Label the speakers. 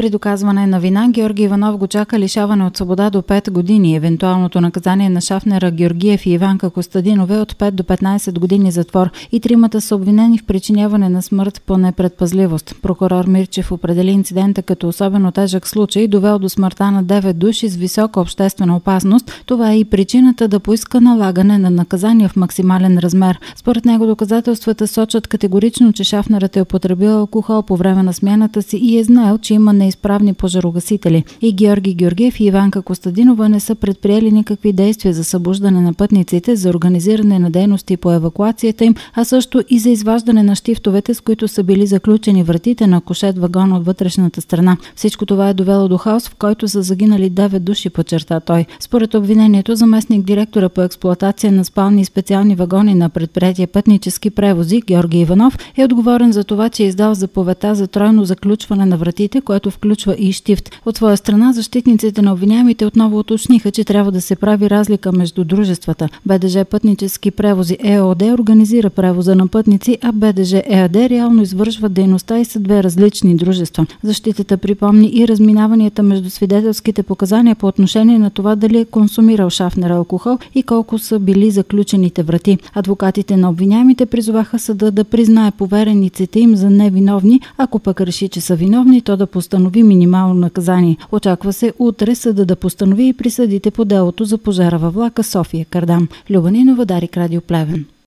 Speaker 1: При доказване на вина Георги Иванов го чака лишаване от свобода до 5 години. Евентуалното наказание на Шафнера, Георгиев и Иванка Костадинова е от 5 до 15 години затвор и тримата са обвинени в причиняване на смърт по непредпазливост. Прокурор Мирчев определи инцидента като особено тежък случай, довел до смъртта на 9 души с висока обществена опасност. Това е и причината да поиска налагане на наказания в максимален размер. Според него доказателствата сочат категорично, че Шафнерът е употребил алкохол по време на смяната си и е знаел, че има неизправни пожарогасители. И Георги Георгиев и Иванка Костадинова не са предприели никакви действия за събуждане на пътниците, за организиране на дейности по евакуацията им, а също и за изваждане на щифтовете, с които са били заключени вратите на кушет вагон от вътрешната страна. Всичко това е довело до хаос, в който са загинали 9 души, подчерта той. Според обвинението, заместник директора по експлоатация на спални и специални вагони на предприятие Пътнически превози Георги Иванов е отговорен за това, че е издал заповедта за тройно заключване на вратите, което включва и щифт. От своя страна, защитниците на обвиняемите отново уточниха, че трябва да се прави разлика между дружествата. БДЖ Пътнически превози ЕООД организира превоза на пътници, а БДЖ ЕАД реално извършва дейността и са две различни дружества. Защитата припомни и разминаванията между свидетелските показания по отношение на това дали е консумирал Шафнер алкохол и колко са били заключените врати. Адвокатите на обвиняемите призоваха съда да признае поверениците им за невиновни, ако пък реши, че са виновни, то да постанови минимално наказание. Очаква се утре съда да постанови и присъдите по делото за пожара във влака София-Кардам. Люба Нинова, Дарик, Радио Плевен.